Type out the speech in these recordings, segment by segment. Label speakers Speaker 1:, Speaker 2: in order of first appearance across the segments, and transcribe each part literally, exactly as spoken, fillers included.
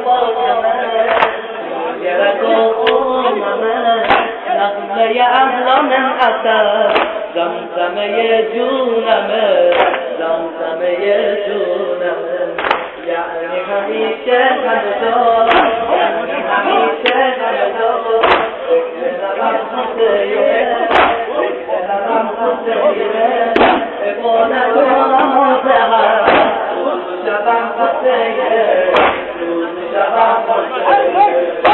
Speaker 1: نغمه اهلا من اثر زمزمه جونمه زمزمه جونمه یعنی همیشه همدار یعنی همیشه همدار فکر نبم حسینه فکر نبم حسینه عبادت و نمازه هست روز شبم حسینه روز شبم حسینه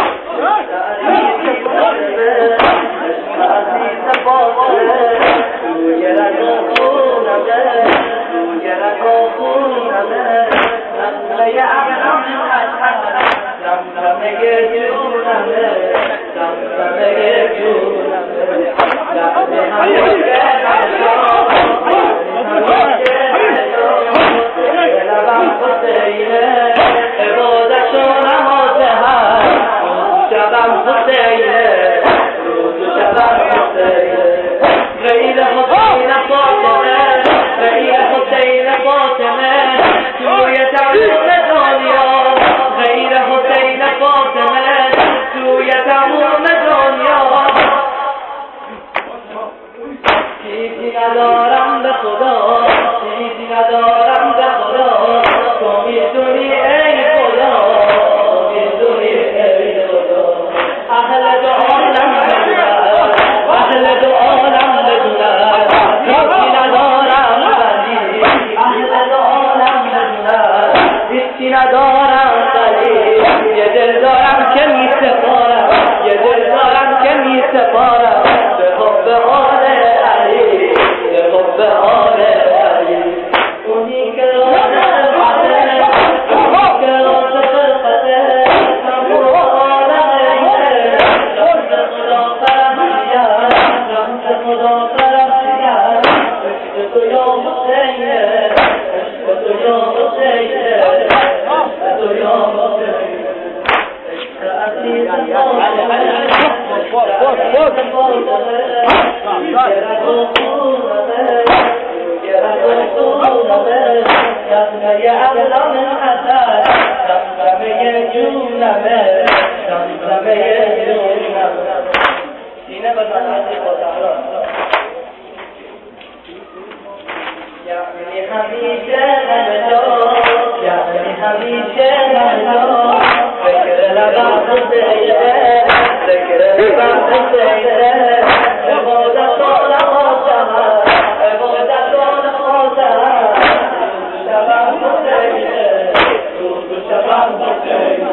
Speaker 1: عزیز باطله توی رگا خونمه توی رگا خونمه نغمه احرام اثر زمزمه جونمه زمزمه جونمه لحظه همیشه همدار همیشه همدار لبم حسینه عبادت و نمازه هست روز شبم حسینه غیر حسین فاطمه غیر حسین فاطمه توی تموم دنیا غیر حسین فاطمه توی تموم دنیا چیزی ندارم به خدا چیزی ندارم به خدا تو میدونی ای خدا تو میدونی ای خدا اهل دو عالم بدونن اهل دو عالم بدونن هیچی ندارم ولی اهل دو عالم بدونن هیچی ندارم ولی یه دل دارم که می سپارم یه دل دارم که می سپارم به حب آل علی به حب آل علی اونی که رازق خطه اونی که رازق خطه تمام عالم اینه رمز خدا فرمزیه رمز خدا فرمزیه عشق تو یا حسینه عشق تو یا حسینه عشق تو یا حسینه عشق عزیز باطله عشق باطله گرد و خونمه گرد و خونمه نغمه اهلا من اثر زمزمه جونمه زمزمه جونمه سینه بزن عزیز باطله یعنی همیشه همدار یعنی همیشه همدار فکر لبم حسینه فکر لبم حسینه عبادت و نمازه هست عبادت و نمازه هست روز شبم حسینه روز شبم حسینه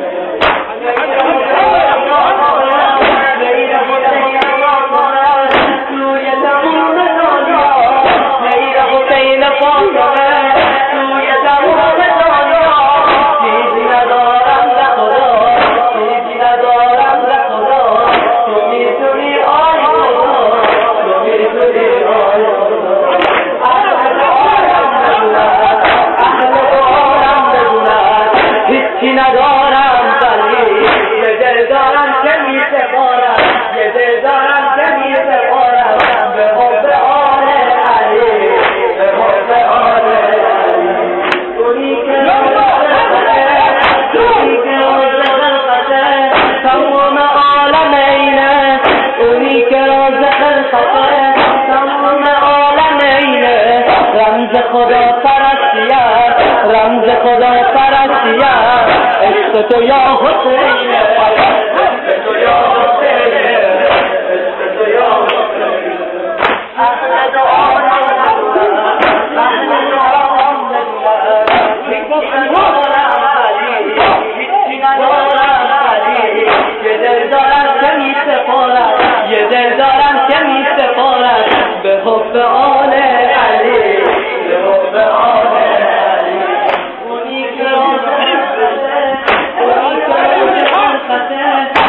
Speaker 1: غیر حسین فاطمه توی تموم دنیا غیر حسین فاطمه توی تموم دنیا چیزی ندارم به خدا چیزی ندارم به خدا تو میتونی آی خدا تو میتونی آی خدا اهل عالم بدونن اهل عالم بدونن هیچی ندارم ولی یه دل دارم که می سپارم یه دل دارم که می سپارم به حب آل علی به حب آل علی اونی که رازق خطه اونی که رازق خطه تمام عالم اینه اونی که رازق خطه تمام عالم اینه رمز خدا پرستیه رمز خدا پرستیه عشق تو یا حسینه عشق تو یا حسینه عشق تو یا حسینه اهل دو عالم بدونن اهل دو عالم بدونن هیچی ندارم ولی هیچی ندارم ولی یه دل دارم که می سپارم یه دل دارم که می سپارم به حب آل علی به حب آل علی اونی که رازق خطه اونی که رازق خطه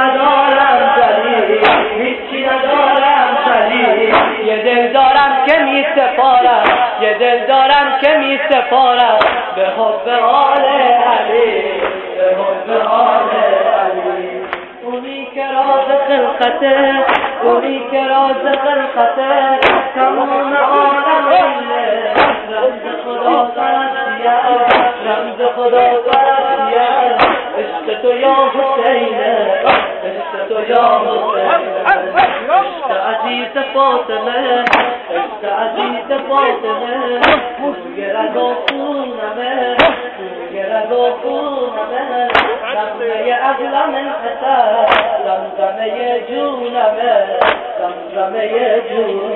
Speaker 1: ندارم دلیل، هیچی ندارم دلیل. یه دل دارم که می سپارم، یه دل دارم که می سپارم به حب آل علی، به حب آل علی. اونی که راز خلقته، اونی که راز خلقته، تمام عالم اینه، رمز خدا پرستیه، رمز خدا پرستیه. عشق تو یا حسینه، عشق تو یا حسینه، عشق عزیز فاطمه، عشق عزیز فاطمه. روی رضا خونمه، روی رضا خونمه، زمزمه اغلى من حسن، زمزمه جونمه، زمزمه جونمه.